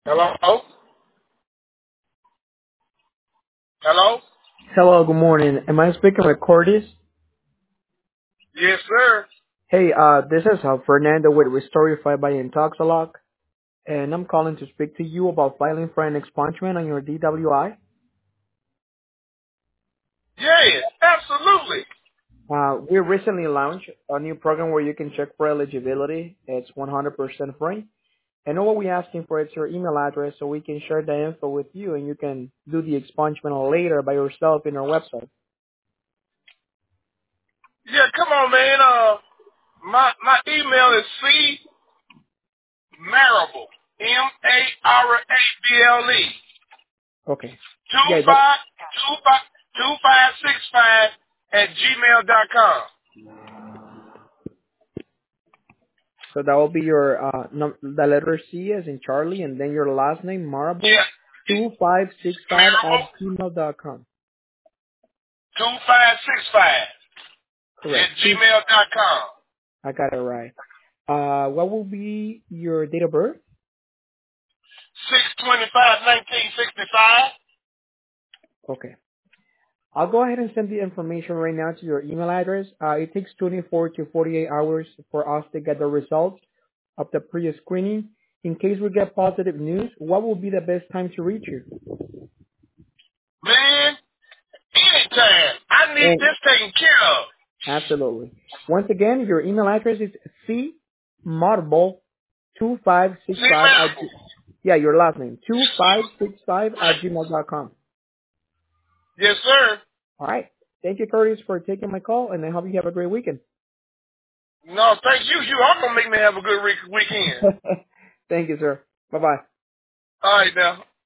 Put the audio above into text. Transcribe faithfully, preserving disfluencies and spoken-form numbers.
Hello? Hello? Hello, good morning. Am I speaking with Curtis? Yes, sir. Hey, uh, this is uh, Fernando with Restorify by Intoxalock, and I'm calling to speak to you about filing for an expungement on your D W I. Yes, absolutely. Uh, we recently launched a new program where you can check for eligibility. It's one hundred percent free. And all we're asking for is your email address so we can share the info with you and you can do the expungement later by yourself in our website. Yeah, come on, man. Uh, my my email is C Marable, M A R A B L E, Okay. two Yeah, that, five two five two five six five at gmail dot com. so that will be your, uh, num- the letter C as in Charlie and then your last name, Marble, Yeah, two five six five at Marable, gmail dot com. two five six five at Correct. Two, gmail dot com. I got it right. Uh, what will be your date of birth? six twenty five nineteen sixty five. Okay. I'll go ahead and send the information right now to your email address. Uh, it takes twenty-four to forty-eight hours for us to get the results of the pre-screening. In case we get positive news, what will be the best time to reach you? Man, anytime. I need And this taken care of. absolutely. Once again, your email address is c marble two five six See, five at Marable. g- yeah, your last name two five six five at gmail dot com. Yes, sir. All right. Thank you, Curtis, for taking my call, and I hope you have a great weekend. No, thank you. You are going to make me have a good re- weekend. Thank you, sir. Bye bye. All right, now.